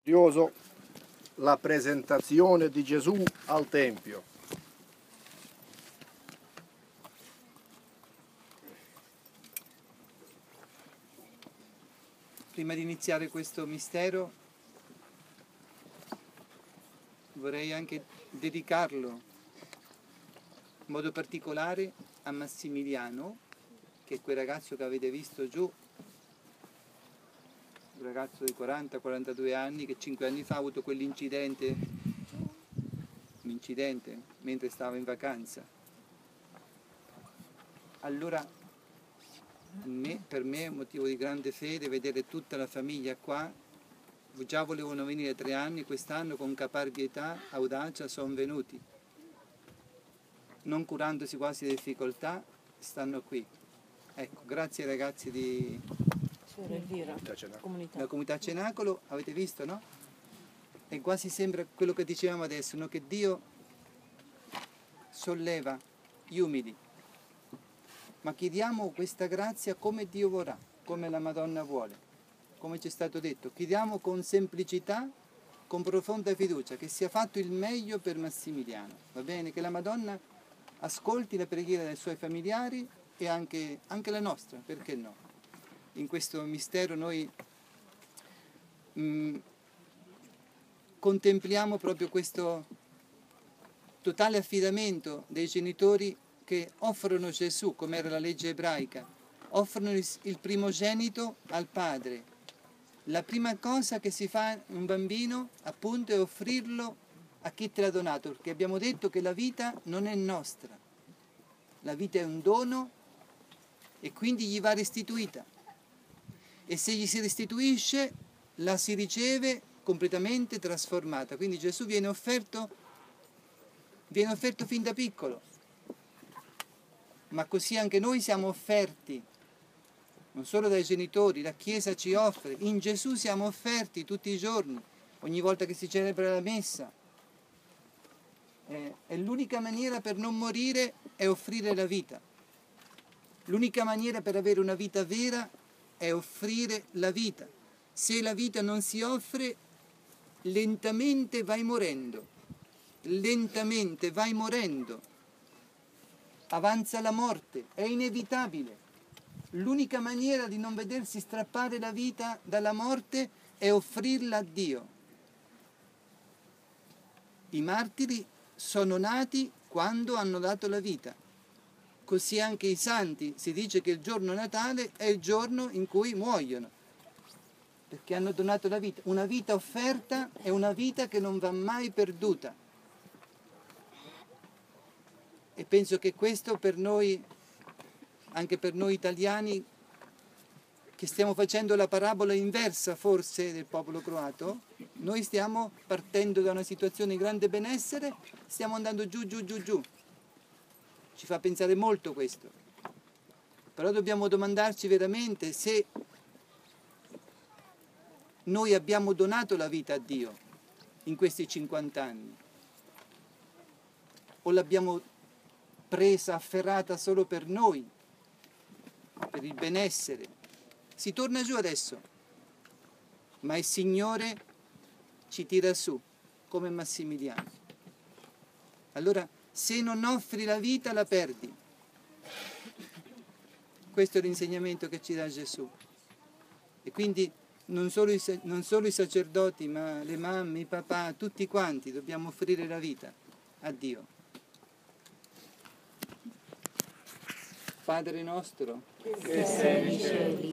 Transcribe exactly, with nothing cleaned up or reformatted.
Curioso la presentazione di Gesù al Tempio. Prima di iniziare questo mistero vorrei anche dedicarlo in modo particolare a Massimiliano, che è quel ragazzo che avete visto giù, un ragazzo di quaranta quarantadue anni che cinque anni fa ha avuto quell'incidente, un incidente mentre stava in vacanza. Allora me, per me è un motivo di grande fede vedere tutta la famiglia qua. Già volevano venire tre anni, quest'anno con caparbietà, audacia sono venuti. Non curandosi quasi di difficoltà, stanno qui. Ecco, grazie ai ragazzi di Comunità. la comunità Cenacolo, avete visto, no? E quasi sembra quello che dicevamo adesso, no? Che Dio solleva gli umili. Ma chiediamo questa grazia come Dio vorrà, come la Madonna vuole, come ci è stato detto. Chiediamo con semplicità, con profonda fiducia, che sia fatto il meglio per Massimiliano. Va bene? Che la Madonna ascolti la preghiera dei suoi familiari e anche, anche la nostra, perché no? In questo mistero noi mh, contempliamo proprio questo totale affidamento dei genitori che offrono Gesù, come era la legge ebraica, offrono il, il primogenito al padre. La prima cosa che si fa un bambino, appunto, è offrirlo a chi te l'ha donato, perché abbiamo detto che la vita non è nostra, la vita è un dono e quindi gli va restituita. E se gli si restituisce, la si riceve completamente trasformata. Quindi Gesù viene offerto, viene offerto fin da piccolo. Ma così anche noi siamo offerti, non solo dai genitori, la Chiesa ci offre, in Gesù siamo offerti tutti i giorni, ogni volta che si celebra la messa. Eh, e l'unica maniera per non morire è offrire la vita. L'unica maniera per avere una vita vera è offrire la vita. Se la vita non si offre, lentamente vai morendo, lentamente vai morendo. Avanza la morte, è inevitabile. L'unica maniera di non vedersi strappare la vita dalla morte è offrirla a Dio. I martiri sono nati quando hanno dato la vita. Così anche i santi, si dice che il giorno Natale è il giorno in cui muoiono, perché hanno donato la vita. Una vita offerta è una vita che non va mai perduta. E penso che questo per noi, anche per noi italiani, che stiamo facendo la parabola inversa forse del popolo croato, noi stiamo partendo da una situazione di grande benessere, stiamo andando giù, giù, giù, giù. Ci fa pensare molto questo. Però dobbiamo domandarci veramente se noi abbiamo donato la vita a Dio in questi cinquanta anni o l'abbiamo presa, afferrata solo per noi, per il benessere. Si torna giù adesso, ma il Signore ci tira su, come Massimiliano. Allora, se non offri la vita, la perdi. Questo è l'insegnamento che ci dà Gesù. E quindi non solo, i, non solo i sacerdoti, ma le mamme, i papà, tutti quanti dobbiamo offrire la vita a Dio. Padre nostro, che sei nei cieli,